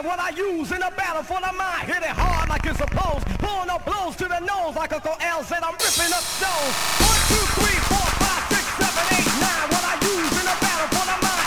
what I use in a battle for the mind. Hit it hard like it's supposed. Blowing up blows to the nose like Uncle L said. I'm ripping up stones. 1, 2, 3, 4, 5, 6, 7, 8, 9. What I use in a battle for the mind.